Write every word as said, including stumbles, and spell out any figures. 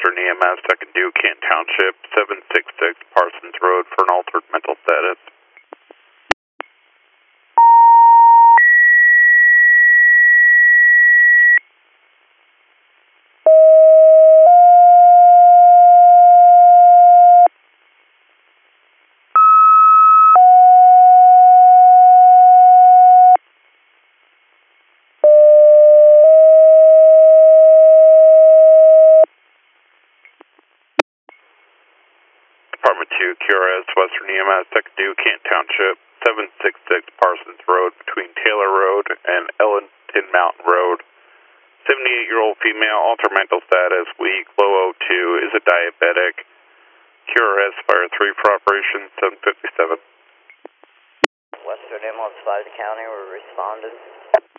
Western E M S, second due, Canton Township, seven six six Parsons Road for an altered mental status. Department two, Q R S, Western E M S, second due, Canton Township, seven six six Parsons Road between Taylor Road and Ellington Mountain Road. seventy-eight-year-old female, altered mental status, weak, low O two, is a diabetic. Q R S, Fire three for operation, seven fifty-seven. Western ambulance five to county, we're responding.